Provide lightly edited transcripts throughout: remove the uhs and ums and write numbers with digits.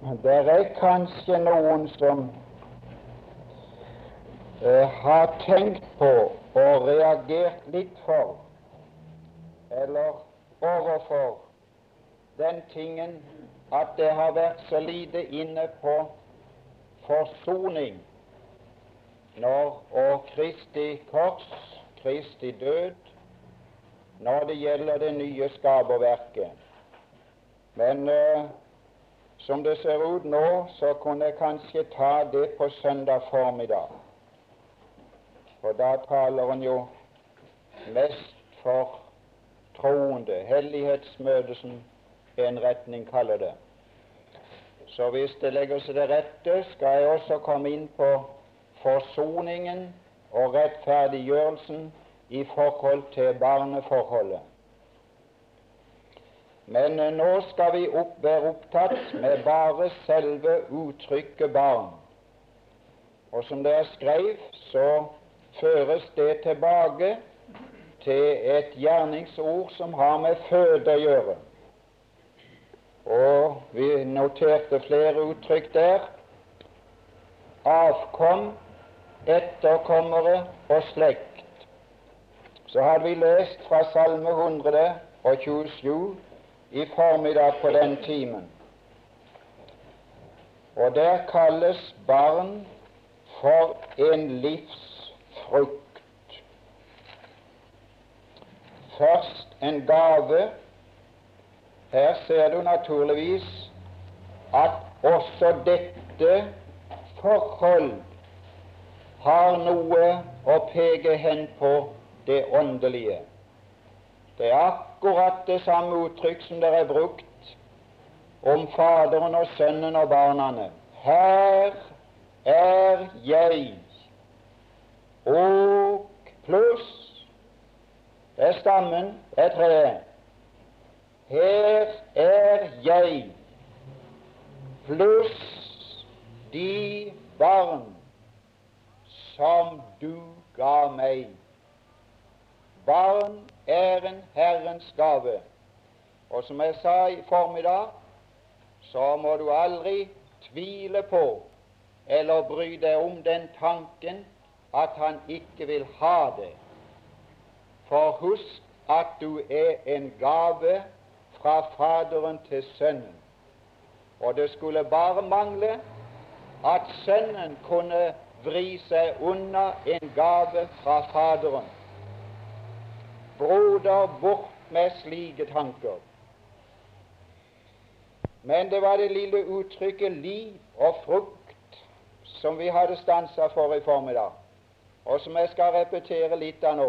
Det er kanskje noen som har tenkt på og reagert litt for, eller overfor, den tingen at det har vært så lite inne på forsoning og Kristi kors, Kristi død, når det gjelder det nye skaperverket. Men som det ser ut nå, så kunne jeg kanskje ta det på søndag formiddag. For da taler en jo mest for troende, hellighetsmøte som en retning kaller det. Så hvis det legger seg til rette, skal jeg også komme inn på forsoningen og rettferdiggjørelsen i forhold til barneforholdet. Men nå skal vi være opptatt med bare selve uttrykket barn. Og som dere skrev, så føres det tilbake til et gjerningsord som har med føde å gjøre. Og vi noterte flere uttrykk der. Avkom, etterkommere og slekt. Så hadde vi lest fra Salme 127 i formiddag på den timen. Og der kalles barn for en livsfrukt. Først en gave. Her ser du naturligvis at også dette forhold har noe å peke hen på det åndelige. Det er akkurat det samme uttrykk som det er brukt om Faderen og Sønnen og barna. Her er jeg, og pluss, det er stammen, det er treet. Her er jeg, pluss de barn som du ga meg. Barn er en Herrens gave. Og som jeg sa i formiddag, så må du aldri tvile på eller bry deg om den tanken at han ikke vil ha det. For husk at du er en gave fra Faderen til Sønnen. Og det skulle bare mangle at Sønnen kunne vri seg unna en gave fra Faderen. Broder, bort med slike tanker. Men det var det lille uttrykket liv og frukt som vi hadde stanset for i formiddag, og som jeg skal repetere litt av nå.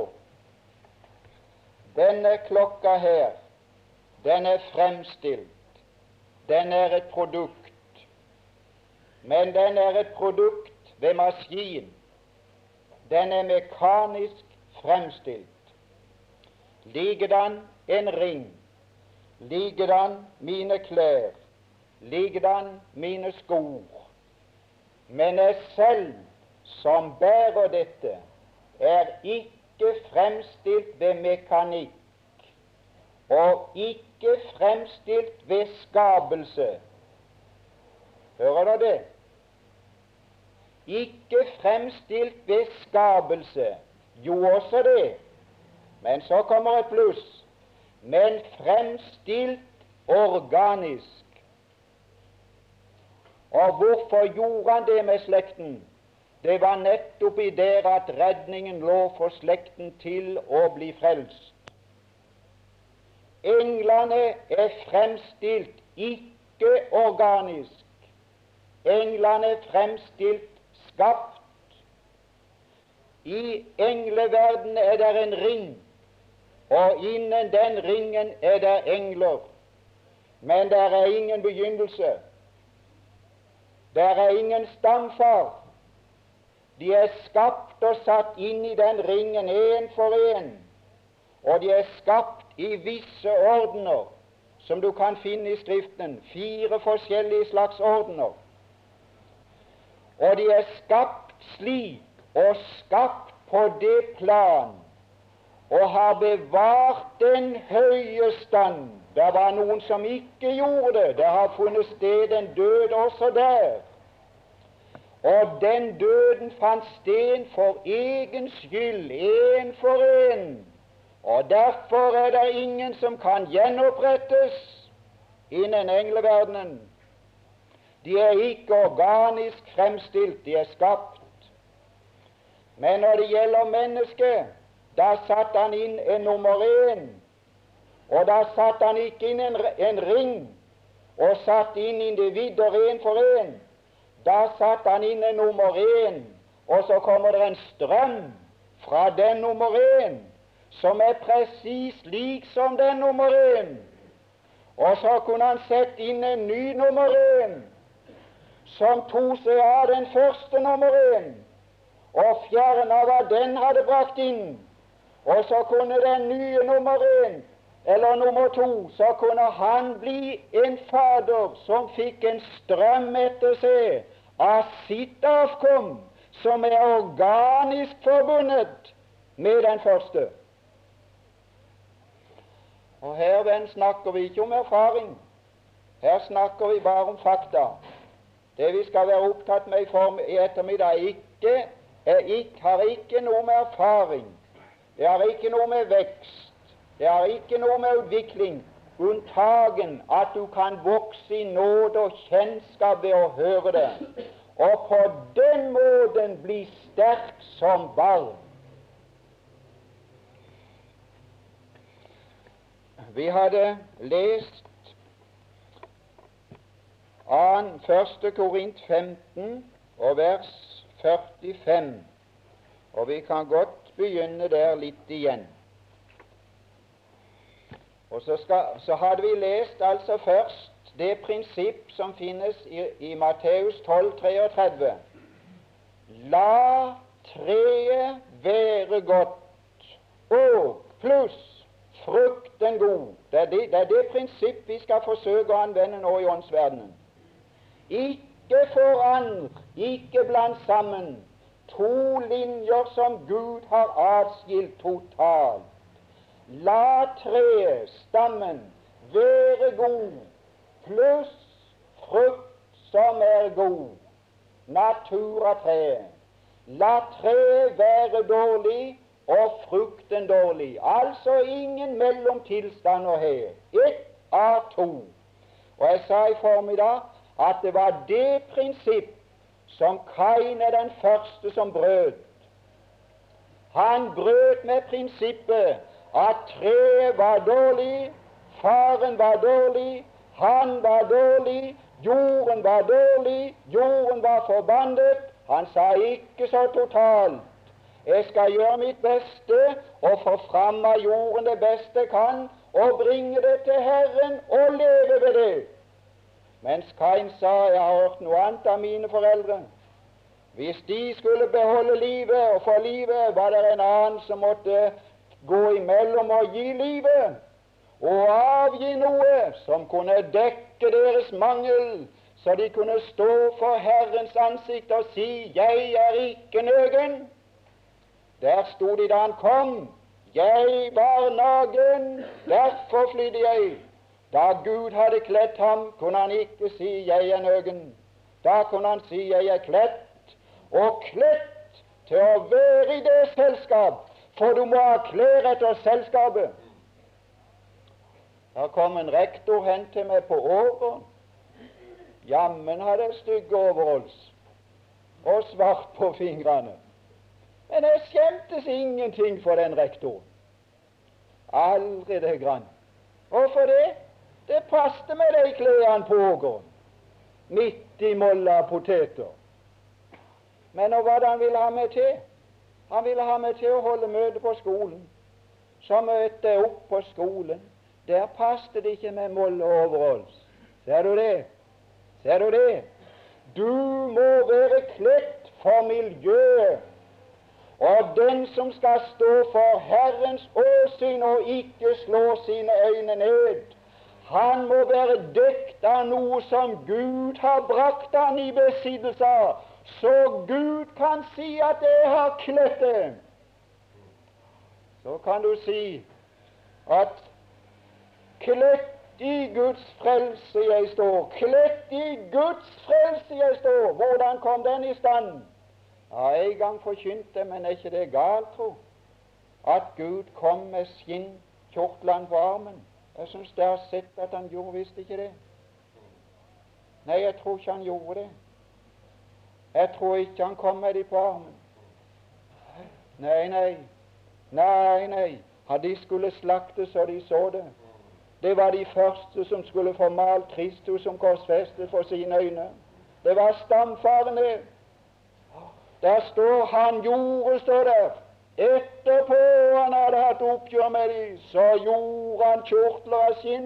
Denne klokka her, den er fremstilt, den er et produkt, men den er et produkt ved maskin. Den er mekanisk fremstilt. Likedan en ring, likedan mine klær, likedan mine skor. Men jeg selv som bærer dette, er ikke fremstilt ved mekanikk, og ikke fremstilt ved skapelse. Hører du det? Ikke fremstilt ved skapelse. Jo, også det. Men så kommer et pluss. Men fremstilt organisk. Og hvorfor gjorde han det med slekten? Det var nettopp i der at redningen lå for slekten til å bli frelst. Englene er fremstilt ikke organisk. Englene er fremstilt skapt. I engleverden er det en ring, og innen den ringen er det engler. Men der er ingen begynnelse. Der er ingen stamfar. De er skapt og satt inn i den ringen, en for en. Og de er skapt i visse ordener, som du kan finne i Skriften. 4 forskjellige slags ordener. Og de er skapt slik, og skapt på det plan, og har bevart den høye stand Det var noen som ikke gjorde det. Det har funnet sted en død også der. Og den døden fant sted for egen skyld, en for en. Og derfor er det ingen som kan gjenopprettes innen engleverdenen. De er ikke organisk fremstilt, de er skapt. Men når det gjelder mennesket, da satte han inn en nummer 1. Og da satte han ikke inn en ring og satte inn individer en for en. Da satte han inn en nummer 1, og så kommer det en strøm fra den nummer 1 som er presis lik som den nummer 1. Og så kunne han sette inn en ny nummer 1 som tok seg av den første nummer 1 og fjerne hva den hadde brakt inn. Og så kunne den nye nummer 1 eller nummer 2, så kunne han bli en fader som fikk en strøm etter seg av sitt avkom, som er organisk forbundet med den første. Og her, venn, snakker vi ikke om erfaring. Her snakker vi bare om fakta. Det vi skal være opptatt med i ettermiddag, har ikke noe med erfaring. Det har ikke noe med vekst. Det har ikke noe med utvikling, unntagen at du kan vokse i nåde og kjennskap ved å høre det, og på den måten bli sterk som barn. Vi hadde lest 1. Korint 15 og vers 45, og vi kan godt begynne der litt igjen. Og så hadde vi lest altså først det prinsipp som finnes i Matteus 12:33. La treet være godt, og pluss frukten god. Det er det prinsipp vi skal forsøke å anvende nå i åndsverdenen. Ikke forandre, ikke bland sammen to linjer som Gud har atskilt totalt. La treet, stammen, være god, pluss frukt som er god. Natur av treet. La treet være dårlig og frukten dårlig. Altså ingen mellomtilstander her. Ett av to. Og jeg sa i formiddag at det var det prinsipp som Kain er den første som brøt. Han brøt med prinsippet at treet var dårlig, faren var dårlig, han var dårlig, jorden var dårlig, jorden var forbannet. Han sa ikke så totalt: jeg skal gjøre mitt beste og få fram av jorden det beste jeg kan, og bringe det til Herren og leve ved det. Mens Kain sa: jeg har hørt noe annet av mine foreldre. Hvis de skulle beholde livet og få livet, var det en annen som måtte gå imellom og gi livet, og avgi noe som kunne dekke deres mangel, så de kunne stå for Herrens ansikt og si: jeg er ikke nøgen. Der sto de da han kom: jeg var naken, derfor flydde jeg. Da Gud hadde kledt ham, kunne han ikke si: jeg er nøgen. Da kunne han si: jeg er kledt, og kledt til å være i det selskap, for du må ha klær etter selskapet. Da kom en rektor hen til meg på Ågården. Jammen hadde jeg stygge overalls og svart på fingrene. Men jeg skjemtes ingenting for den rektoren. Aldri det grann. Hvorfor det? Det passte med de klærne på Ågården, midt i molla av poteter. Men hva han ville ha meg til? Han ville ha meg til å holde møte på skolen. Så møtte jeg opp på skolen. Der passte det ikke med molle og overalls. Ser du det? Ser du det? Du må være kledt for miljøet. Og den som skal stå for Herrens åsyn og ikke slå sine øyne ned, han må være dekt av noe som Gud har brakt han i besittelse av, så Gud kan si at jeg har kledt det. Så kan du si at kledt i Guds frelse jeg står. Kledt i Guds frelse jeg står. Hvordan kom den i stand? Ja, en gang forkynte, men er ikke det galt, tro? At Gud kom med skinnkjortlene på armen. Jeg synes det har sett at han gjorde visst ikke det. Nei, jeg tror ikke han gjorde det. Jeg tror ikke han kom med de på armen. Nei. De skulle slaktes så de så det. Det var de første som skulle få malt Kristus som korsfestet for sine øyne. Det var stamfarene. Der står han gjorde, står der. Etterpå han hadde hatt oppgjør med dem, så gjorde han kjortler av skinn.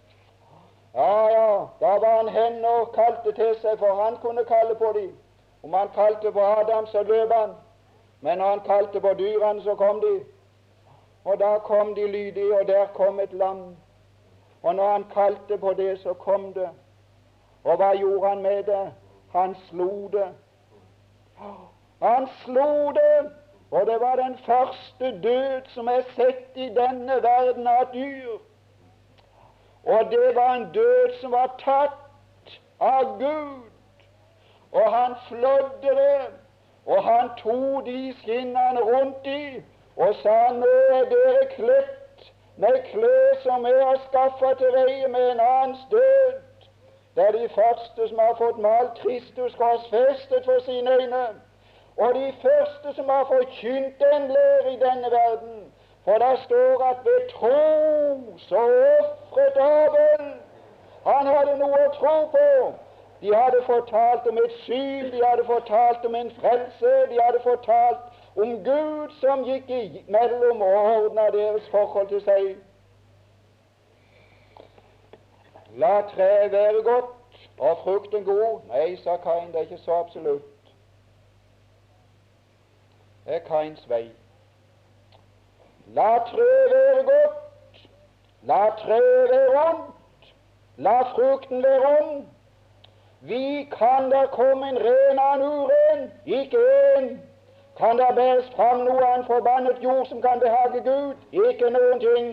Ja, da var han hen og kalte til seg, for han kunne kalle på dem. Om han kalte på Adam, så løp han. Men når han kalte på dyrene, så kom de. Og da kom de lydige, og der kom et lam. Og når han kalte på det, så kom det. Og hva gjorde han med det? Han slo det. Han slo det, og det var den første død som er sett i denne verden av dyr. Og det var en død som var tatt av Gud. Og han flådde det, og han tok de skinnene rundt i, og sa, nå er dere kledt med klær som jeg har skaffet til veie med en annens død. Det er de første som har fått malt Kristus korsfestet for sine øyne, og de første som har forkynt en lære i denne verden. For der står at ved tro så ofret Abel. Han hadde noe å tro på. De hadde fortalt om et syn, de hadde fortalt om en frelse, de hadde fortalt om Gud som gikk imellom og ordnet deres forhold til seg. La treet være godt og frukten god. Nei, sa Kain, det er ikke så absolutt. Det er Kains vei. La treet være godt, la treet være ondt, la frukten være ond. Vi kan der komme en ren av en uren, ikke en. Kan der bæres fram noe av en forbannet jord som kan behage Gud? Ikke noen ting.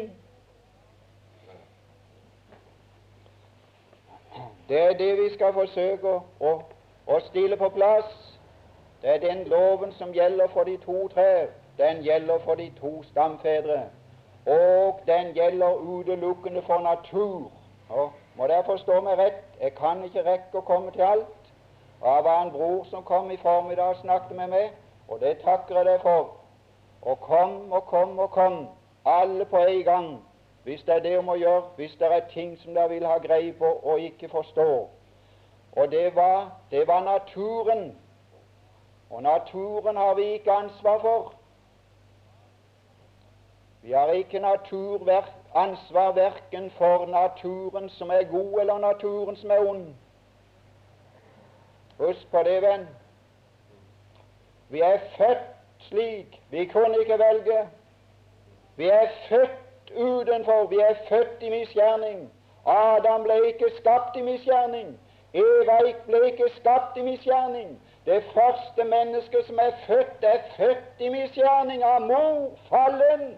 Det er det vi skal forsøke å stille på plass. Det er den loven som gjelder for de to trær. Den gjelder for de to stamfedre. Og den gjelder utelukkende for natur. Og må dere forstå meg rett, jeg kan ikke rekke å komme til alt. Det var en bror som kom i formiddag og snakket med meg, og det takker jeg deg for. Og kom, alle på en gang, hvis det er det om å gjøre, hvis det er ting som dere vil ha greie på og ikke forstå. Og det var naturen. Og naturen har vi ikke ansvar for. Vi har ikke ansvar verken for naturen som er god, eller naturen som er ond. Husk på det, venn. Vi er født slik. Vi kunne ikke velge. Vi er født utenfor. Vi er født i misgjerning. Adam ble ikke skapt i misgjerning. Eva ble ikke skapt i misgjerning. Det første mennesket som er født i misgjerning av mor, fallen.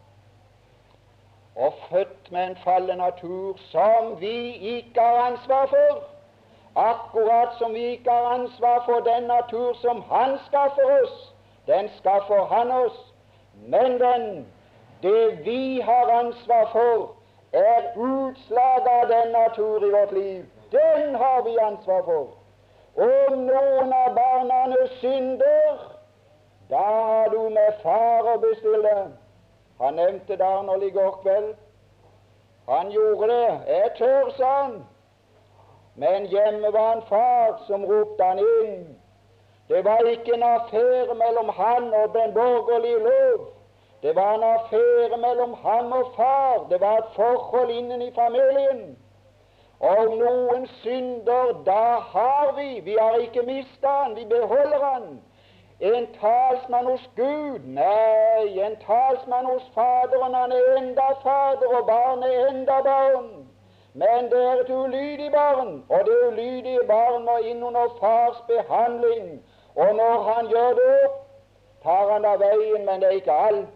Og født med en fallen natur som vi ikke har ansvar for, akkurat som vi ikke har ansvar for den natur som han skaffer oss. Den skaffer han oss, men det vi har ansvar for, er utslag av den natur i vårt liv. Den har vi ansvar for. Om noen av barna synder, da har du med far å bestille. Han nevnte det Arnold i går kveld. Han gjorde det. Jeg tør, sa han. Men hjemme var en far som ropte han inn. Det var ikke en affære mellom han og den borgerlige lov. Det var en affære mellom ham og far. Det var et forhold innen i familien. Og noen synder, da har vi har ikke mistet han, vi beholder han. En talsmann hos Gud? Nei, en talsmann hos Faderen. Han er enda fader, og barn er enda barn. Men det er et ulydig barn, og det ulydige barn må inn under fars behandling. Og når han gjør det, tar han av veien, men det er ikke alt.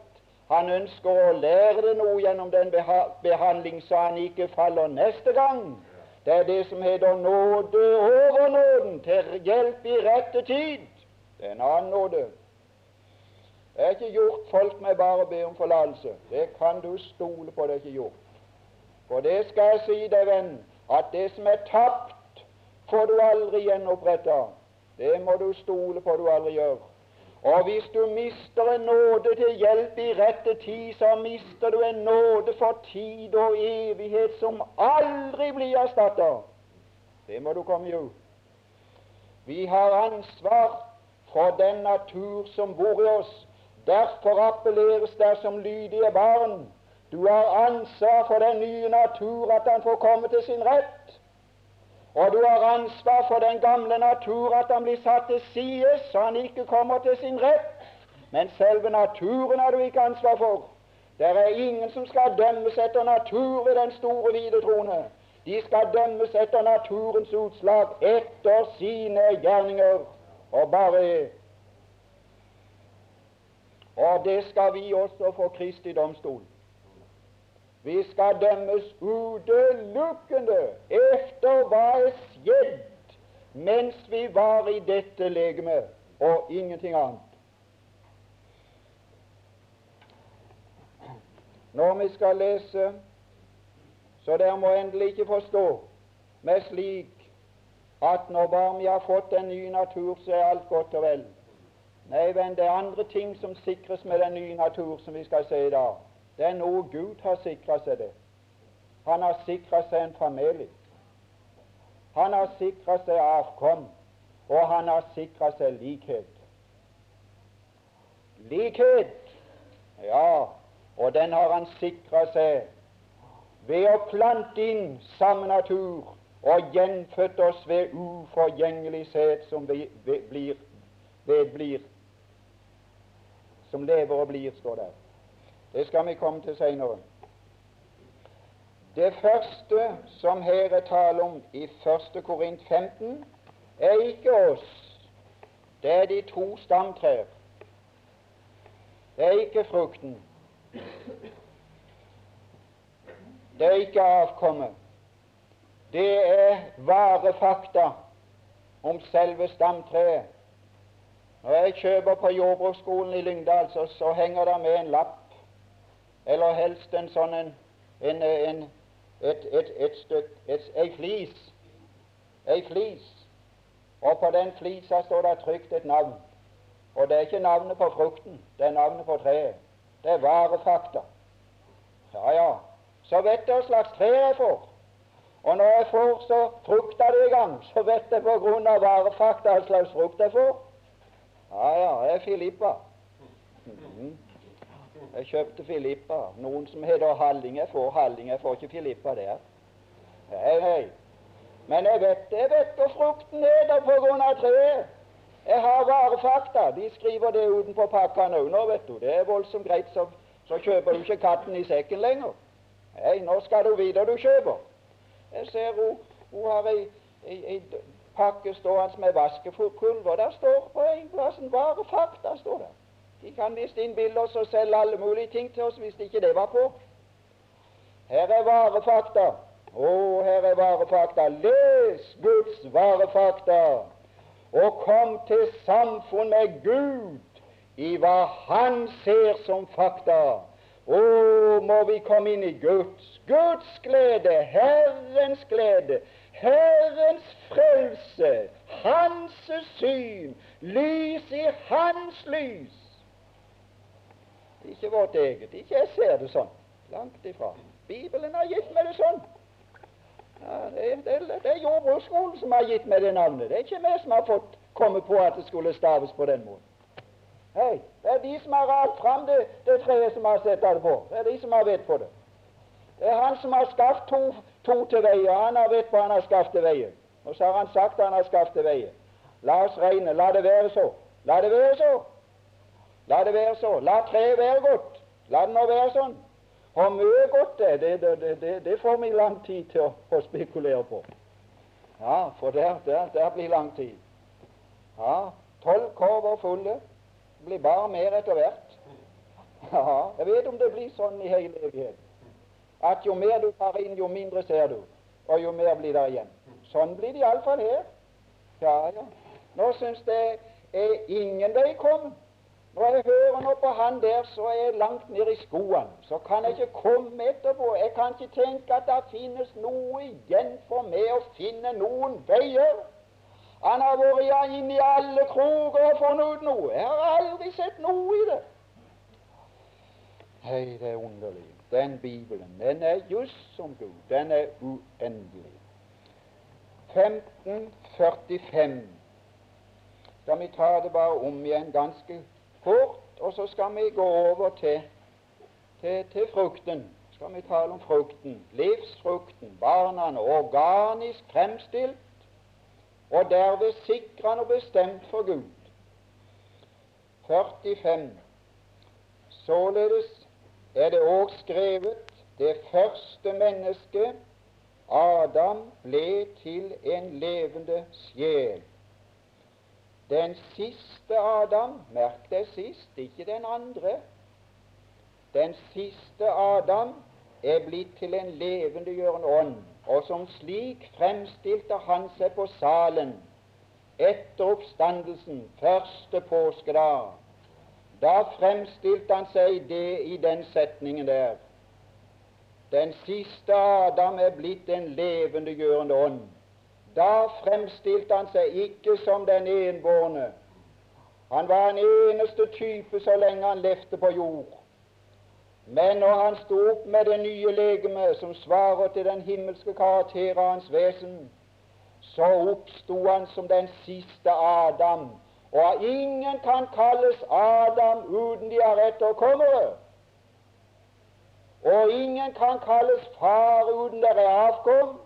Han ønsker å lære det noe gjennom den behandling, så han ikke faller neste gang. Det er det som heter nåde over nåden, til hjelp i rette tid. Det er en annen nåde. Det er ikke gjort folk med bare å be om forlatelse. Det kan du stole på, det er ikke gjort. For det skal jeg si deg, venn, at det som er tapt, får du aldri gjenopprettet. Det må du stole på du aldri gjør. Og hvis du mister en nåde til hjelp i rette tid, så mister du en nåde for tid og evighet som aldri blir erstattet. Det må du komme ut. Vi har ansvar for den natur som bor i oss. Derfor appelleres der som lydige barn. Du har ansvar for den nye natur, at han får komme til sin rett. Og du har ansvar for den gamle natur, at han blir satt til side, så han ikke kommer til sin rett. Men selve naturen har du ikke ansvar for. Det er ingen som skal dømmes etter natur ved den store hvite trone. De skal dømmes etter naturens utslag, etter sine gjerninger. Og bare Og det skal vi også for Kristi domstol. Vi skal dømmes utelukkende efter hva er skjedd mens vi var i dette legeme, og ingenting annet. Når vi skal lese, så dere må endelig ikke forstå meg slik at når bare vi har fått en ny natur, så er alt godt og vel. Nei, venn, det er andre ting som sikres med den nye natur som vi skal se i dag. Det er noe Gud har sikret seg det. Han har sikret seg en familie. Han har sikret seg avkom, og han har sikret seg likhet. Likhet, ja, og den har han sikret seg ved å plante inn samme natur og gjenfødt oss ved uforgjengelighet som vedblir, som lever og blir, står der. Det skal vi komme til senere. Det første som her er tale om i 1. Korint 15, er ikke oss. Det er de to stamtrær. Det er ikke frukten. Det er ikke avkommet. Det er vare fakta om selve stamtreet. Når jeg kjøper på jordbruksskolen i Lyngdal, så henger det med en lapp, eller helst en sånn ei flis, og på den flisa står det trykt et navn. Og det er ikke navnet på frukten, det er navnet på treet. Det er varefakta. Ja, ja, så vet jeg hva slags tre jeg får. Og når jeg får så frukta det i gang, så vet jeg på grunn av varefakta hva slags frukt jeg får. Ja, ja, det er Filippa. Jeg kjøpte Filippa. Noen som heter Halling, jeg får ikke Filippa der. Hei, hei. Men jeg vet hvor frukten heter på grunn av treet. Jeg har varefakta. De skriver det utenpå pakkene nå, vet du. Det er voldsomt greit, så kjøper du ikke katten i sekken lenger. Hei, nå skal du vite du kjøper. Jeg ser hun har ei pakke stående med vaskepulver. Der står på en plass en varefakta, står det. De kan vise inn bilder og selge alle mulige ting til oss hvis ikke det var på. Her er varefakta. Her er varefakta. Les Guds varefakta, og kom til samfunn med Gud i hva Han ser som fakta. Må vi komme inn i Guds glede, Herrens glede, Herrens frelse, Hans syn, lys i Hans lys. Ikke vårt eget. Ikke jeg ser det sånn. Langt ifra. Bibelen har gitt meg det sånn. Ja, det er jordbruksskolen som har gitt meg det navnet. Det er ikke meg som har fått komme på at det skulle staves på den måten. Hei, det er de som har rakt fram det treet som har sett det på. Det er de som har vett på det. Det er han som har skaffet to til veie. Han har vett på han har skaffet til veie. Og så har han sagt han har skaffet til veie. La oss regne. La det være så. La det være så. La det være så. La treet være godt. La det nå være sånn. Hvor mye godt det får vi lang tid til å spekulere på. Ja, for der blir lang tid. Ja, 12 korver fulle. Det blir bare mer etter hvert. Ja, jeg vet om det blir sånn i hele evigheten. At jo mer du tar inn, jo mindre ser du, og jo mer blir der igjen. Sånn blir det iallfall her. Ja, ja. Nå syns jeg ingen vei kommet. Når jeg hører nå på han der, så er jeg langt ned i skoene. Så kan jeg ikke komme etterpå. Jeg kan ikke tenke at det finnes noe igjen for meg å finne noen veier. Han har vært inn i alle kroker og funnet ut noe. Jeg har aldri sett noe i det. Hei, det er underlig. Den Bibelen, den er just som Gud. Den er uendelig. 1545. Skal vi ta det bare om igjen ganske kort, og så skal vi gå over til frukten. Skal vi tale om frukten, livsfrukten, barna, organisk fremstilt, og derved sikret og bestemt for Gud. 45. Således er det også skrevet, det første mennesket, Adam, ble til en levende sjel. Den siste Adam, merk deg sist, ikke den andre. Den siste Adam er blitt til en levendegjørende ånd, og som slik fremstilte han seg på salen etter oppstandelsen første påskedag. Da fremstilte han seg det i den setningen der. Den siste Adam er blitt en levendegjørende ånd. Da fremstilte han seg ikke som den enbårne. Han var en eneste type så lenge han levde på jord. Men når han sto opp med det nye legeme som svarer til den himmelske karakter av hans vesen, så oppsto han som den siste Adam. Og ingen kan kalles Adam uten de er etterkommere. Og ingen kan kalles far uten det er avkom.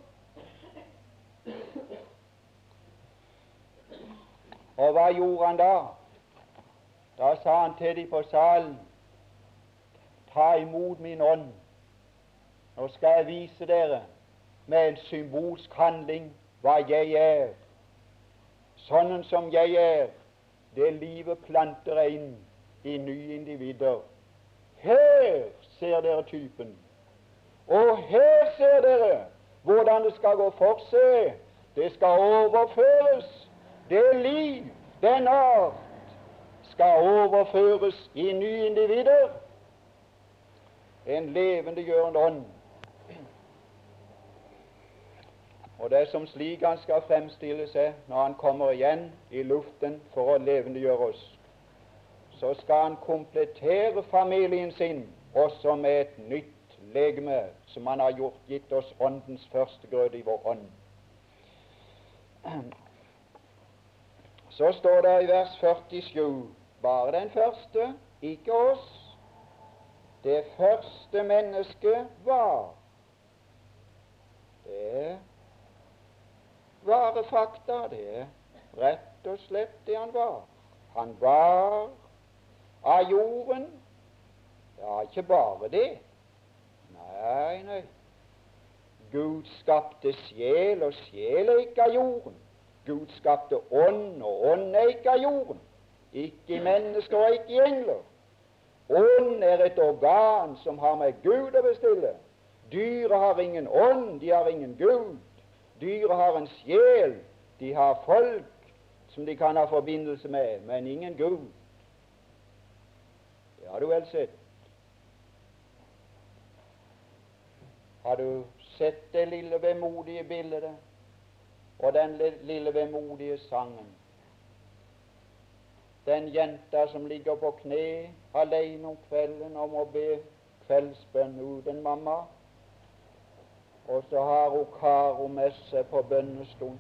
Og hva gjorde han da? Da sa han til dem på salen, ta imot min ånd. Nå skal jeg vise dere med en symbolsk handling hva jeg er. Sånn som jeg er, det livet planter jeg inn i nye individer. Her ser dere typen. Og her ser dere hvordan det skal gå for seg. Det skal overføres. Det liv, den art, skal overføres i nye individer. En levendegjørende ånd. Og det er som slik han skal fremstille seg når han kommer igjen i luften for å levendegjøre oss. Så skal han komplettere familien sin også med et nytt legeme som han har gitt oss åndens førstegrøde i vår ånd. Så står det i vers 47, bare den første, ikke oss. Det første mennesket var. Det er vare fakta, det er rett og slett det han var. Han var av jorden. Ja, ikke bare det. Nei, nei. Gud skapte sjel, og sjel er ikke av jorden. Gud skapte ånd, og ånd er ikke av jorden. Ikke i mennesker og ikke i engler. Ånd er et organ som har med Gud å bestille. Dyret har ingen ånd, de har ingen Gud. Dyret har en sjel, de har folk som de kan ha forbindelse med, men ingen Gud. Det har du vel sett. Har du sett det lille vemodige bildet og den lille vemodige sangen? Den jenta som ligger på kne alene om kvelden og må be kveldsbønn uten mamma, og så har hun Karo med seg på bønnestund.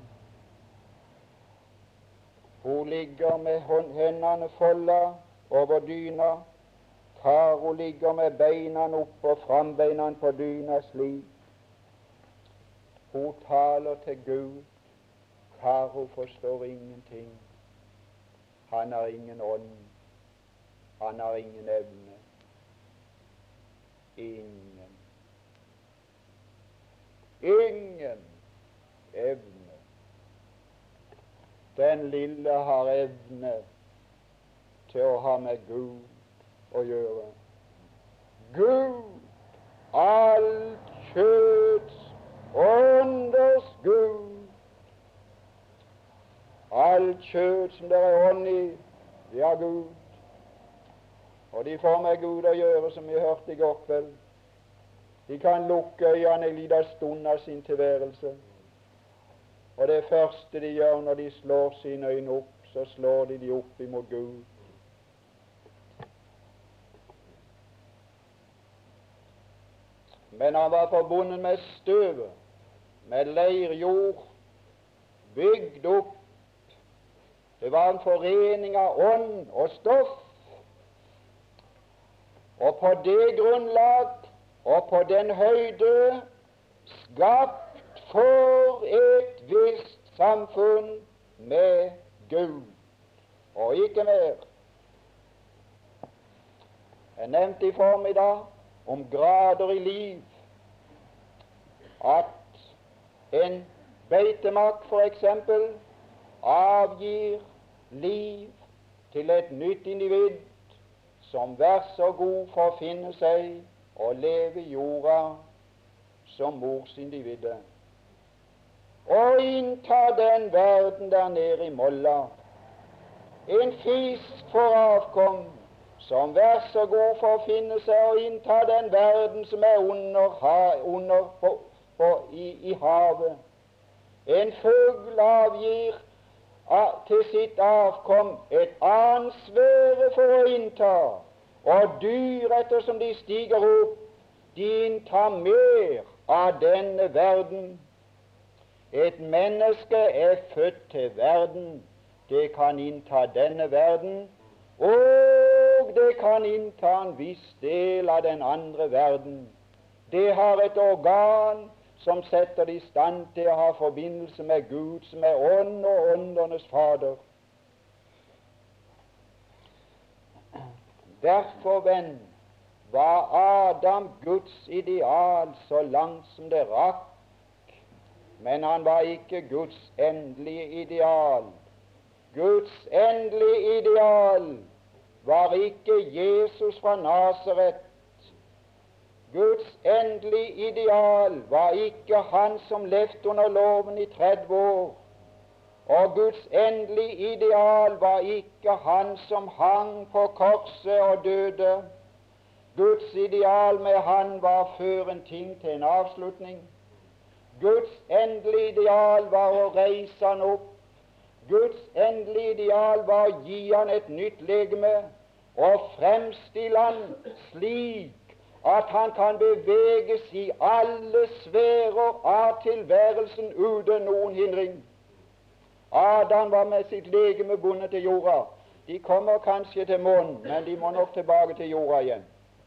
Hun ligger med hendene folda over dyna. Karo ligger med beina opp og frambeina på dyna slik. Hun taler til Gud. Karo forstår ingenting. Han har ingen ånd. Han har ingen evne. Ingen evne. Den lille har evne til å ha med Gud å gjøre. Gud, all kjøds ånders Gud. All kjød som det er ånd i, det er Gud. Og de får med Gud å gjøre, som vi hørte i går kveld. De kan lukke øynene en liten stund av sin tilværelse. Og det første de gjør når de slår sine øyne opp, så slår de opp imot Gud. Men han var forbundet med støvet, med leirjord, bygd opp. Det var en forening av ånd og stoff. Og på det grunnlag og på den høyde skapt for et visst samfunn med Gud, og ikke mer. Jeg nevnte i formiddag om grader i liv, at en beitemark for eksempel avgir liv til et nytt individ som vær så god for å finne seg og leve i jorda som morsindividet, og innta den verden der nede i molla. En fisk får avkom som vær så god for å finne seg og innta den verden som er i havet. En fugl avgir til sitt avkom et annet sfære for å innta, og dyr ettersom de stiger opp, de inntar mer av denne verden. Et menneske er født til verden. Det kan innta denne verden, og det kan innta en viss del av den andre verden. Det har et organ som setter det i stand til å ha forbindelse med Gud, som er ånd og åndenes fader. Derfor, venn, var Adam Guds ideal så langt som det rakk, men han var ikke Guds endelige ideal. Guds endelige ideal var ikke Jesus fra Nasaret. Guds endelige ideal var ikke han som levde under loven i 30 år. Og Guds endelige ideal var ikke han som hang på korset og døde. Guds ideal med han var å føre en ting til en avslutning. Guds endelige ideal var å reise han opp. Guds endelige ideal var å gi han et nytt legeme og fremstille han slik at han kan beveges i alle sfærer av tilværelsen uten noen hindring. Adam var med sitt legeme bundet til jorda. De kommer kanskje til månen, men de må nok tilbake til jorda igjen.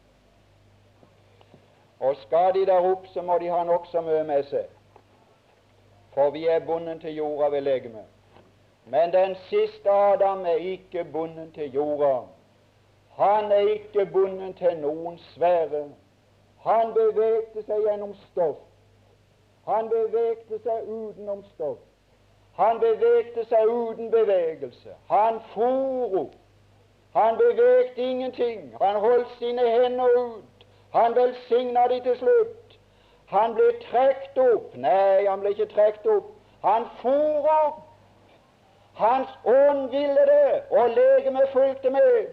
Og skal de der opp, så må de ha nokså mye med seg, for vi er bundet til jorda ved legeme. Men den siste Adam er ikke bundet til jorda. Han er ikke bundet til noen sfære. Han bevegte seg gjennom stoff. Han bevegte seg utenom stoff. Han bevegte seg uten bevegelse. Han for opp. Han bevegte ingenting. Han holdt sine hender ut. Han velsigna de til slutt. Han ble trukket opp. Nei, han ble ikke trukket opp. Han for opp. Hans ånd ville det, og legemet fulgte med.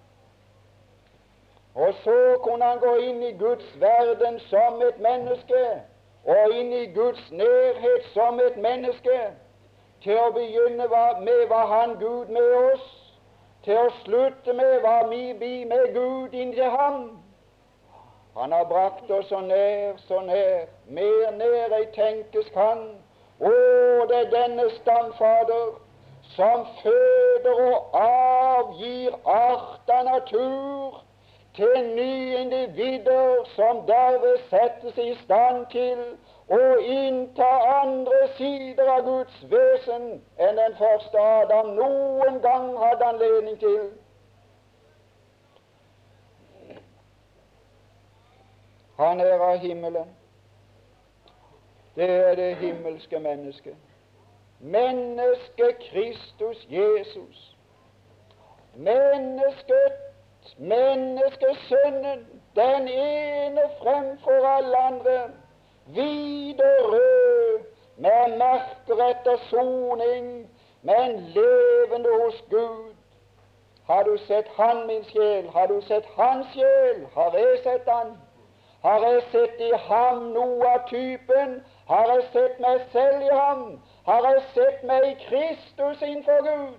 Og så kunne han gå inn i Guds verden som et menneske, og inn i Guds nærhet som et menneske, til å begynne med hva han Gud med oss, til å slutte med hva vi blir med Gud inntil ham. Han har brakt oss så nær, mer nær ei tenkes kan. Å, det er denne stamfader som føder og avgir art av natur til nye individer som derved settes i stand til å innta andre sider av Guds vesen enn den første Adam noen gang hadde anledning til. Han er av himmelen. Det er det himmelske mennesket. Mennesket Kristus Jesus. Menneskesønnen den ene fremfor alle andre, hvit og rød, med merker etter soning, men levende hos Gud. Har du sett han, min sjel? Har du sett hans sjel? Har jeg sett han? Har jeg sett i ham noe av typen? Har jeg sett meg selv i ham? Har jeg sett meg i Kristus innenfor Gud?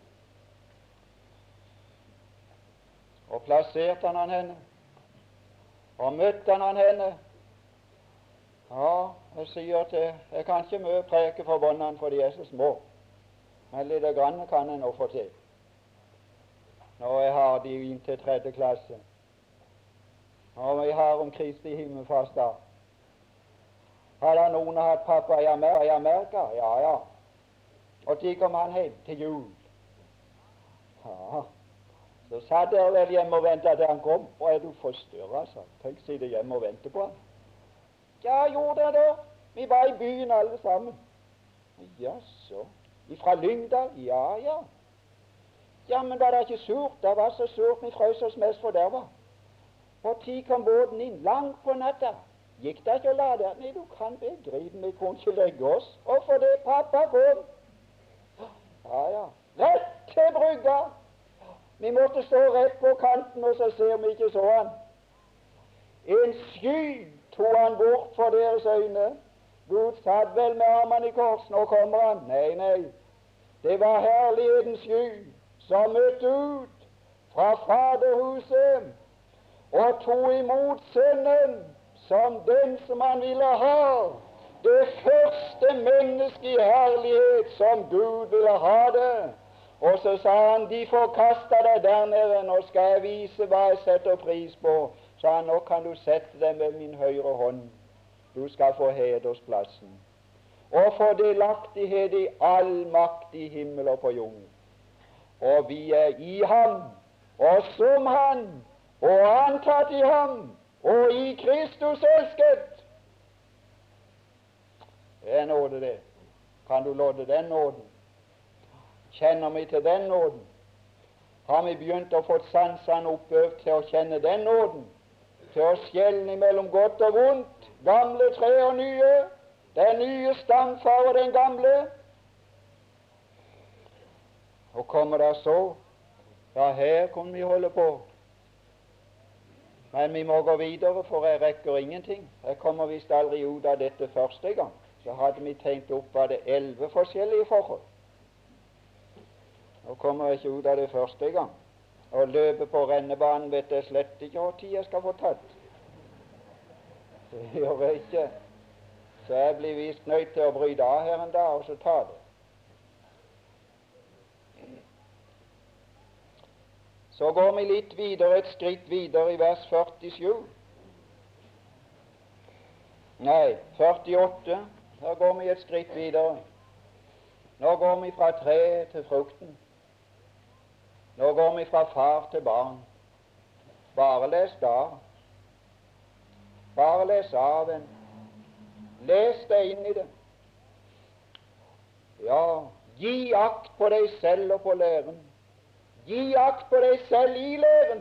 Og plasserte han henne? Og møtte han henne? Ja, jeg sier til jeg kan ikke mye preke for båndene, for de er så små. Men litt grann kan jeg nå få til. Når jeg har de inn til 3. klasse. Når vi har om Kristi himmelfartsdag. Har da noen hatt pappa i Amerika? Ja, ja. Og de kom han hjem til jul. Ja. Så satt jeg vel hjemme og ventet til han kom. Og er du forstyrret, sa han. Tenk, sitte hjemme og vente på han. Ja, gjorde jeg det. Vi var i byen alle sammen. Jaså. Ifra Lyngdal? Ja, ja. Ja, men var det ikke surt? Det var så surt vi frøs oss mest for der var. Og tid kom båten inn, langt på natta. Gikk det ikke å la der? Nei, du kan begripe, vi kunne ikke legge oss. Og for det pappa kom. Ja, ja. Rett til brygga. Vi måtte stå rett på kanten, og så ser vi ikke så han. En sky tog han bort for deres øyne. Gud satt vel med armene i kors. Nå kommer han. Nei, nei. Det var herlighetens sky som møtte ut fra Faderhuset og tog imot Sønnen som den som han ville ha. Det første mennesket i herlighet som Gud ville ha det. Og så sa han, de forkastet deg der nede, nå skal jeg vise hva jeg setter pris på. Sa han, nå kan du sette deg med min høyre hånd. Du skal få hedersplassen. Og få delaktighet i all makt i himmel og på jord. Og vi er i ham, og som han, og antatt i ham, og i Kristus elsket. Det er nåde, det. Kan du lodde den nåden? Kjenner vi til den nåden? Har vi begynt å få sansene oppøvd til å kjenne den nåden? Til å skjelne mellom godt og vondt, gamle tre og nye, den nye stamfar og den gamle? Og kommer det så? Ja, her kunne vi holde på. Men vi må gå videre, for jeg rekker ingenting. Jeg kommer visst aldri ut av dette første gang. Så hadde vi tenkt opp av det 11 forskjellige forhold. Nå kommer jeg ikke ut av det første gang. Og løpe på rennebanen vet jeg slett ikke hvor tid jeg skal få tatt. Det gjør jeg ikke. Så jeg blir visst nødt til å bryte av her en dag, og så ta det. Så går vi litt videre, et skritt videre i vers 47. Nei, 48. Her går vi et skritt videre. Nå går vi fra treet til frukten. Nå går vi fra far til barn. Bare les da. Bare les av en. Les deg inn i det. Ja, gi akt på deg selv og på læren. Gi akt på deg selv i læren.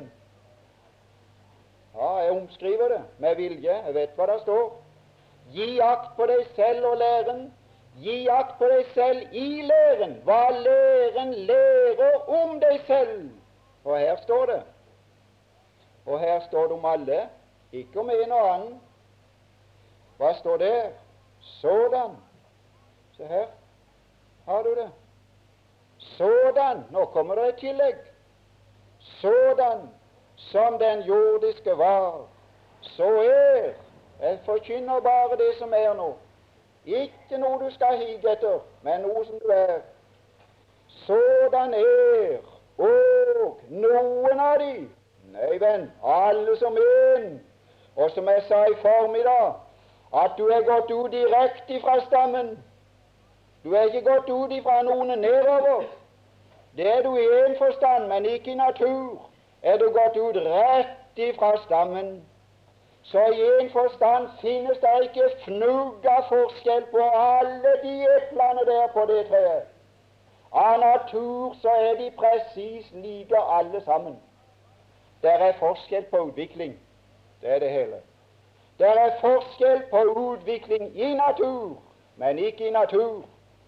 Ja, jeg omskriver det med vilje. Jeg vet hva det står. Gi akt på deg selv og læren. Gi akt på deg selv i læren. Hva læren lærer om deg selv. Og her står det. Og her står det om alle, ikke om en og annen. Hva står der? Sådan. Se her. Har du det? Sådan. Nå kommer det et tillegg. Sådan som den jordiske var, så er. Jeg forkynner bare det som er nå. Ikke noe du skal hige etter, men noe som du er. Sådan er, og noen av de, nei venn, alle som en, og som jeg sa i formiddag, at du er gått ut direkte fra stammen. Du er ikke gått ut ifra noen nedover. Det er du i en forstand, men ikke i natur. Er du gått ut rett ifra stammen. Så i en forstand finnes det ikke fnugg av forskjell på alle de eplene der på det treet. Av natur så er de presis like alle sammen. Det er forskjell på utvikling. Det er det hele. Det er forskjell på utvikling i natur, men ikke i natur.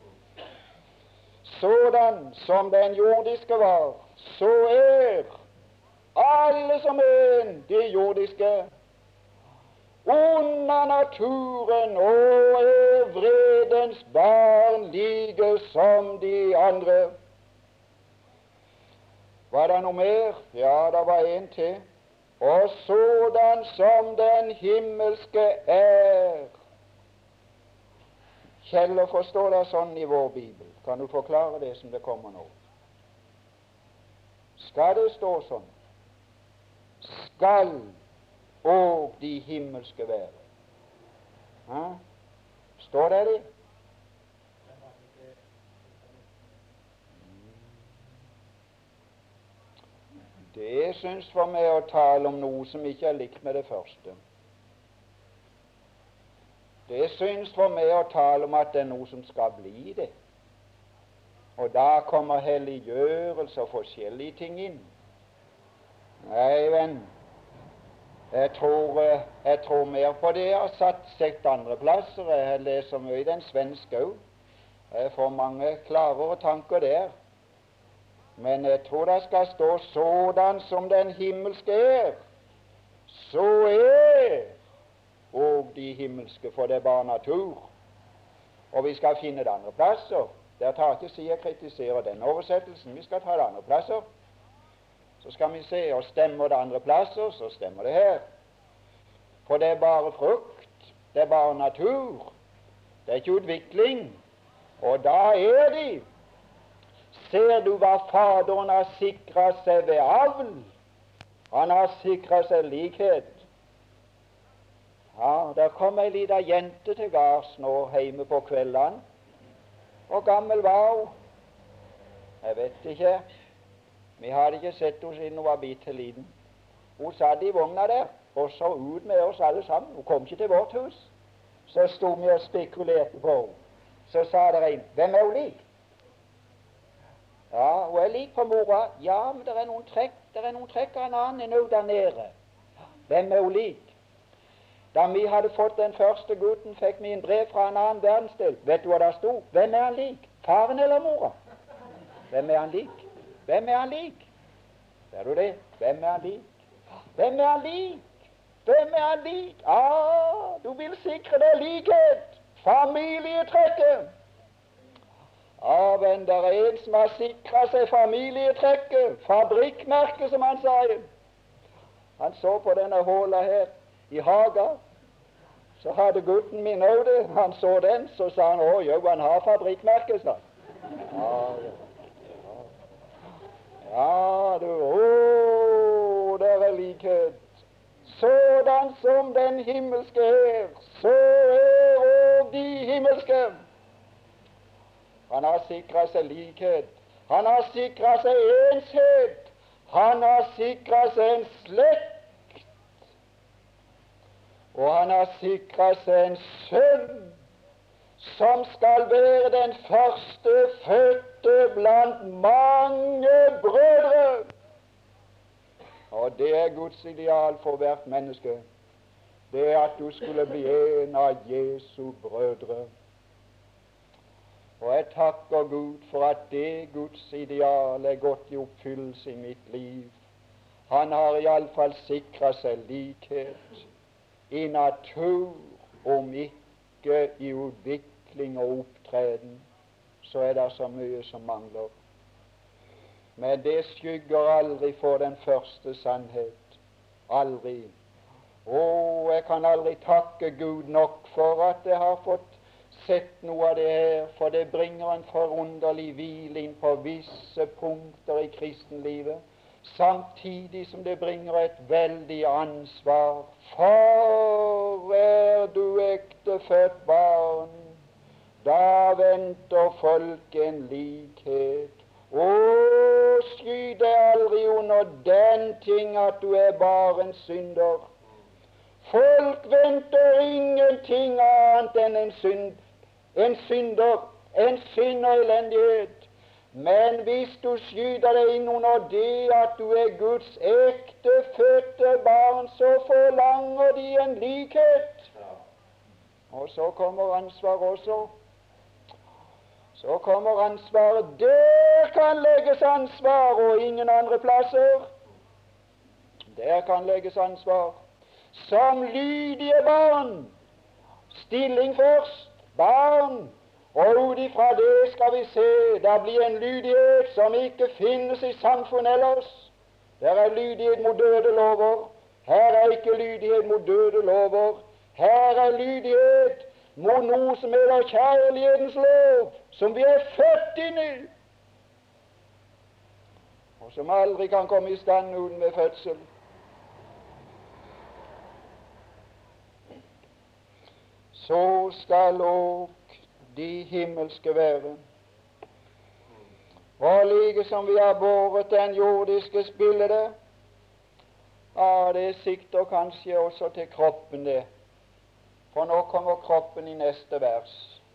Sådan som den jordiske var, så er alle som en de jordiske under naturen og er vredens barn like som de andre. Var det noe mer? Ja, det var en til. Og sådan som den himmelske er. Kjeller, forstår det sånn i vår bibel? Kan du forklare det som det kommer nå? Skal det stå sånn? Skal og de himmelske være. Hæ? Står det det? Det syns for meg å tale om noe som ikke er likt med det første. Det syns for meg å tale om at det er noe som skal bli det. Og da kommer helliggjørelse og forskjellige ting inn. Nei, venn, jeg tror mer på det. Jeg har sett andre plasser. Jeg leser mye i den svenske òg. Jeg får mange klarere tanker der. Men jeg tror det skal stå sådan som den himmelske er, så er og de himmelske, for det er bare natur. Og vi skal finne det andre plasser. Der tar ikke si jeg kritiserer den oversettelsen. Vi skal ta det andre plasser. Så skal vi se, og stemmer det andre plasser, så stemmer det her. For det er bare frukt, det er bare natur, det er ikke utvikling. Og da er de. Ser du hva Faderen har sikret seg ved avl? Han har sikret seg likhet. Ja, der kom ei lita jente til gards nå hjemme på kveldene. Hvor gammel var hun? Jeg vet ikke. Vi hadde ikke sett henne siden hun var bitte liten. Hun satt i vogna der og så ut med oss alle sammen. Hun kom ikke til vårt hus. Så sto vi og spekulerte på henne. Så sa det en, hvem er hun lik? Ja, hun er lik på mora. Ja, men det er noen trekk av en annen enn hun der nede. Hvem er hun lik? Da vi hadde fått den første gutten, fikk vi en brev fra en annen verdensdel. Vet du hva der sto? Hvem er han lik? Faren eller mora? Hvem er han lik? Hvem er han lik? Ser du det? Hvem er han lik? Hvem er han lik? Hvem er han lik? Ah, du vil sikre deg likhet. Familietrekket. Ja, men det er en som har sikret seg familietrekket, fabrikkmerket, som han sier. Han så på denne håla her i Haga. Så hadde gutten min òg det. Han så den, så sa han, å jo, han har fabrikkmerket snart. Ja, du, å, der er likhet. Sådan som den himmelske er, så er og de himmelske. Han har sikret seg likhet. Han har sikret seg enshet. Han har sikret seg en slekt. Og han har sikret seg en sønn som skal være den første fødte blant mange brødre. Og det er Guds ideal for hvert menneske. Det er at du skulle bli en av Jesu brødre. Og jeg takker Gud for at det Guds ideal er gått i oppfyllelse i mitt liv. Han har iallfall sikret seg likhet i natur, om ikke i utvikling og opptreden. Så er det så mye som mangler. Men det skygger aldri for den første sannhet. Aldri. Å, jeg kan aldri takke Gud nok for at jeg har fått sett noe av det her, for det bringer en forunderlig hvile inn på visse punkter i kristenlivet, samtidig som det bringer et veldig ansvar. For er du ektefødt barn, da venter folk en likhet. Å, sky deg aldri under den ting at du er bare en synder. Folk venter ingenting annet enn en synd. En synder, en synd og elendighet. Men hvis du skyter deg inn under det at du er Guds ektefødte barn, så forlanger de en likhet. Og så kommer ansvaret også. Så kommer ansvaret. Der kan legges ansvar, og ingen andre plasser. Der kan legges ansvar. Som lydige barn. Stilling først. Barn. Og ut ifra det skal vi se, der blir en lydighet som ikke finnes i samfunnet ellers. Der er lydighet mot døde lover. Her er ikke lydighet mot døde lover. Her er lydighet mot noe som heter kjærlighetens lov, som vi er født inn i, og som aldri kan komme i stand uten ved fødsel. Så skal òg de himmelske være. Og like som vi har båret den jordiske spillede, det sikter kanskje også til kroppen, det. For nå kommer kroppen i neste vers.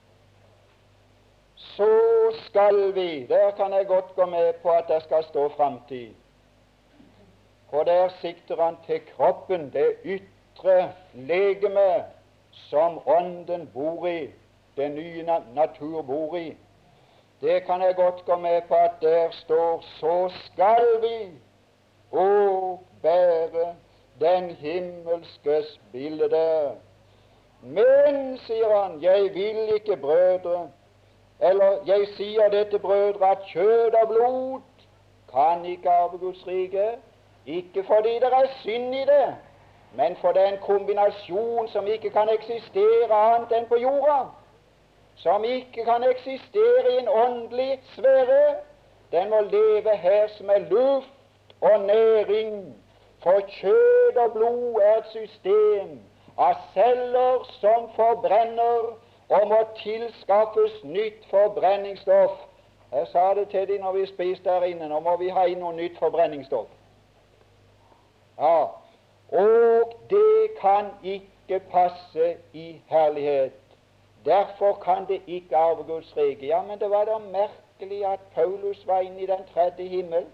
Så skal vi, der kan jeg godt gå med på at det skal stå framtid. For der sikter han til kroppen, det ytre legeme som ånden bor i, den nye natur bor i. Det kan jeg godt gå med på at der står, så skal vi og bære den himmelskes bilde. Men, sier han, jeg vil ikke, brødre, eller jeg sier dette, brødre, at kjød og blod kan ikke arve Guds rike, ikke fordi det er synd i det, men for det er en kombinasjon som ikke kan eksistere annet enn på jorda, som ikke kan eksistere i en åndelig sfære. Den må leve her som er luft og næring, for kjød og blod er et system av celler som forbrenner og må tilskaffes nytt forbrenningsstoff. Jeg sa det til dem når vi spiste der inne, nå må vi ha inn noe nytt forbrenningsstoff. Ja, og det kan ikke passe i herlighet. Derfor kan det ikke arve Guds rike. Ja, men det var da merkelig at Paulus var inne i den tredje himmel.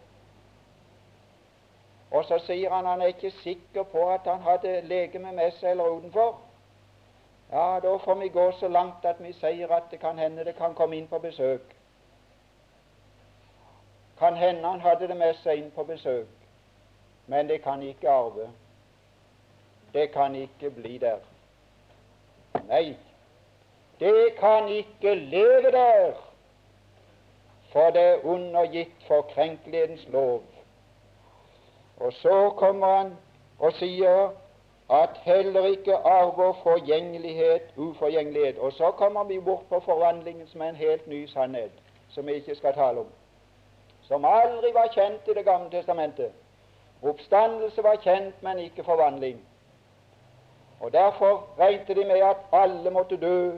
Og så sier han er ikke sikker på at han hadde legeme med seg eller utenfor. Ja, da får vi gå så langt at vi sier at det kan hende det kan komme inn på besøk. Kan hende han hadde det med seg inn på besøk, men det kan ikke arve. Det kan ikke bli der. Nei, det kan ikke leve der, for det er undergitt for krenkelighetens lov. Og så kommer han og sier at heller ikke arver forgjengelighet, uforgjengelighet. Og så kommer vi bort på forvandlingen, som er en helt ny sannhet, som vi ikke skal tale om, som aldri var kjent i Det gamle testamentet. Oppstandelse var kjent, men ikke forvandling. Og derfor regnet de med at alle måtte dø,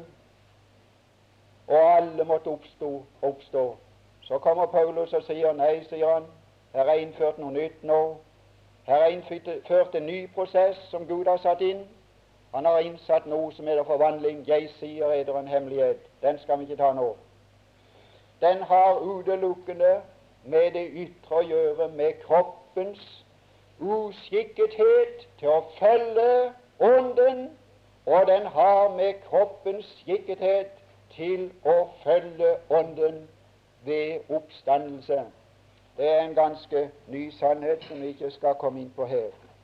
og alle måtte oppstå. Så kommer Paulus og sier nei, sier han, her er innført noe nytt nå. Her er innført en ny prosess som Gud har satt inn. Han har innsatt noe som heter forvandling. Jeg sier eder en hemmelighet. Den skal vi ikke ta nå. Den har utelukkende med det ytre å gjøre, med kroppens uskikkethet til å følge ånden, og den har med kroppens skikkethet til å følge ånden ved oppstandelse. Det er en ganske ny sannhet som vi ikke skal komme inn på her.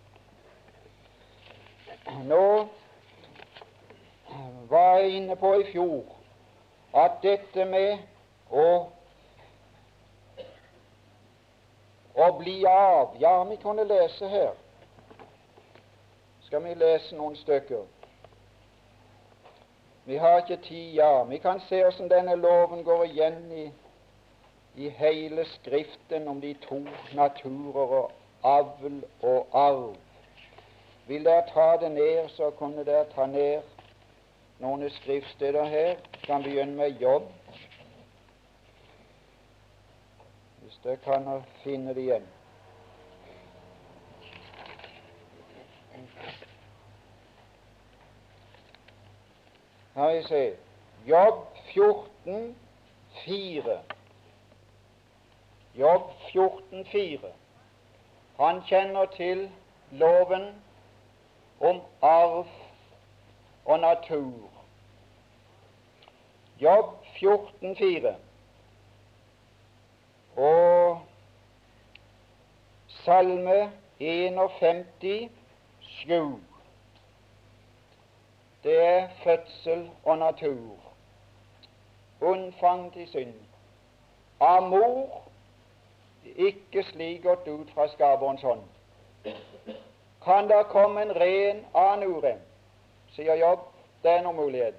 Nå var jeg inne på i fjor at dette med å bli av, ja, vi kunne lese her. Skal vi lese noen stykker? Vi har ikke tid, ja. Vi kan se hvordan denne loven går igjen i hele Skriften om de to naturer og avl og arv. Vil dere ta det ned, så kunne dere ta ned noen skriftsteder her. Vi kan begynne med Jobb, hvis dere kan finne det igjen. Her vi ser Jobb 14, 4. Jobb 14,4. Han kjenner til loven om arv og natur. Jobb 14,4 og Salme 51,7. Det er fødsel og natur, unnfanget i synd. Av mor, ikke slik gått ut fra skaperens hånd. Kan det komme en ren annen urem, sier Jobb, det er noen mulighet.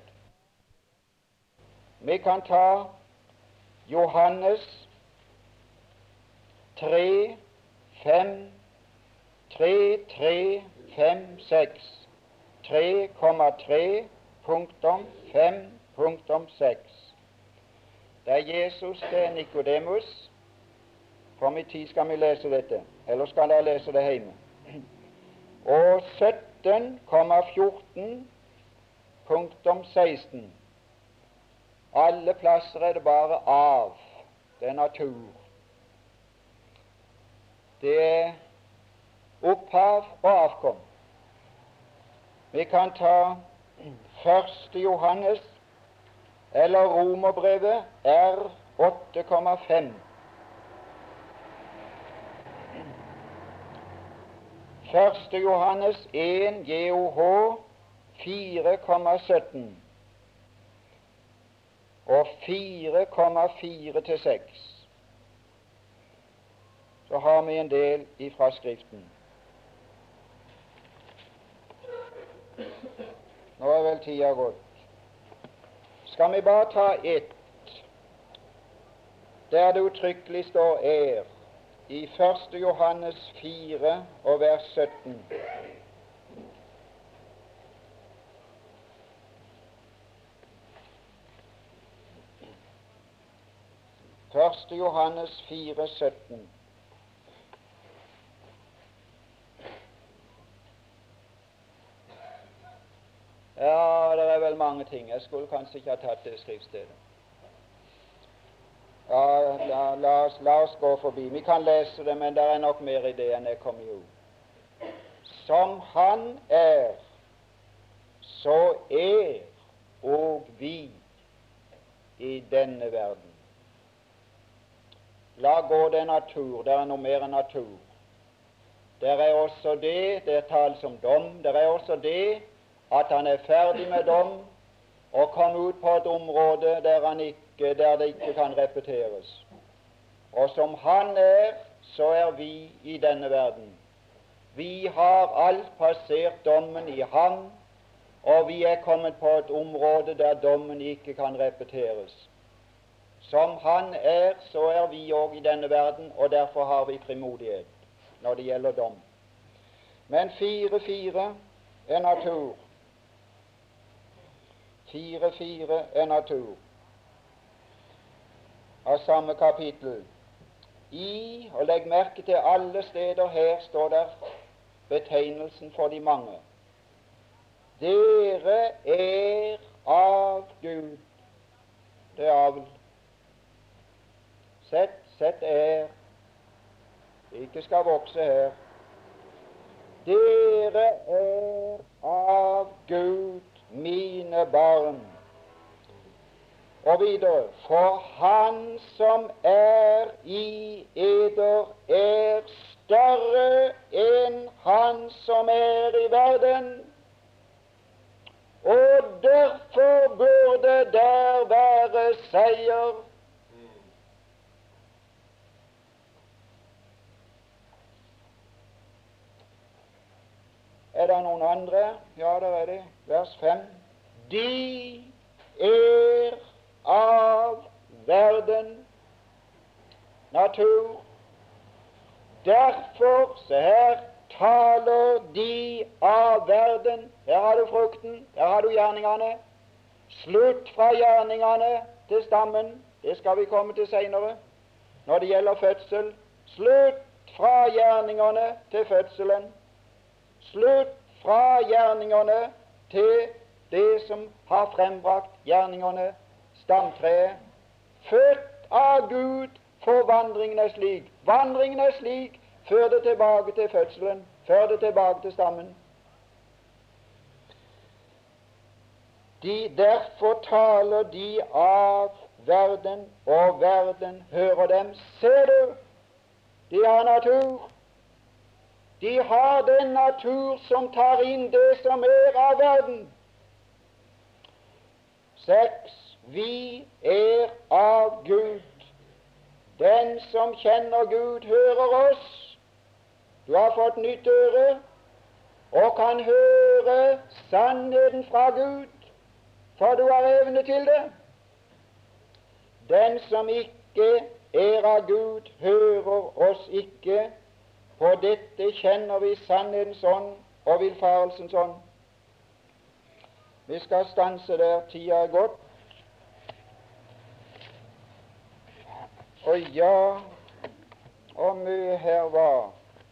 Vi kan ta Johannes 3, 5, 3, 3, 5, 6. 3,3.5.6. Det er Jesus til Nikodemus. For min tid skal vi lese dette, ellers skal dere lese det hjemme. Og 17,14.16. Alle plasser er det bare av. Det er natur. Det er opphav og avkom. Vi kan ta 1. Johannes eller Romerbrevet R8,5. 1. Johannes 1 GOH 4,17 og 4,4-6. Så har vi en del ifra Skriften. Nå er vel tida gått. Skal vi bare ta ett, der det uttrykkelig står er, i 1. Johannes 4 og vers 17. Første Johannes 4, 17. Ja, det er vel mange ting. Jeg skulle kanskje ikke ha tatt det skriftstedet. Ja, la oss gå forbi. Vi kan lese det, men det er nok mer i det enn jeg kommer jo. Som han er, så er og vi i denne verden. La gå det natur. Det er noe mer enn natur. Det er også det er tales om dom. Det er også det at han er ferdig med dom og kom ut på et område der det ikke kan repeteres. Og som han er, så er vi i denne verden. Vi har alt passert dommen i ham, og vi er kommet på et område der dommen ikke kan repeteres. Som han er, så er vi òg i denne verden, og derfor har vi frimodighet når det gjelder dom. Men 4,4 er natur. 4,4 er natur. Av samme kapittel. Og legg merke til alle steder her står der betegnelsen for de mange. Dere er av Gud. Det er avl. Sett er. Det ikke skal vokse her. Dere er av Gud, mine barn. Og videre, for han som er i eder, er større enn han som er i verden, og derfor burde der være seier. Er det noen andre? Ja, der er det. Vers 5. De er av verden, natur. Derfor, se her, taler de av verden. Her har du frukten, her har du gjerningene. Slutt fra gjerningene til stammen. Det skal vi komme til senere. Når det gjelder fødsel, slutt fra gjerningene til fødselen. Slutt fra gjerningene til det som har frembrakt gjerningene, stamtreet. Født av Gud For vandringen er slik. Vandringen er slik. Før det tilbake til fødselen. Før det tilbake til stammen. Derfor taler de av verden, og verden hører dem. Ser du, de har natur. De har den natur som tar inn det som er av verden. 6. Vi er av Gud. Den som kjenner Gud, hører oss. Du har fått nytt øre og kan høre sannheten fra Gud, for du har evne til det. Den som ikke er av Gud, hører oss ikke. På dette kjenner vi sannhetens ånd og villfarelsens ånd. Vi skal stanse der, tida er gått. Og ja, og mye her var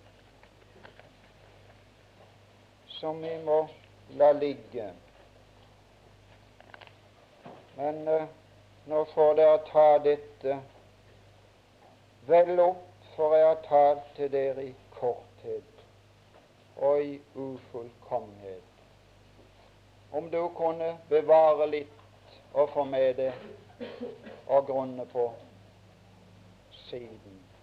som vi må la ligge. Men nå får dere ta dette vel opp, for jeg har talt til dere i korthet og i ufullkommenhet. Om du kunne bevare litt og få med det og grunne på siden.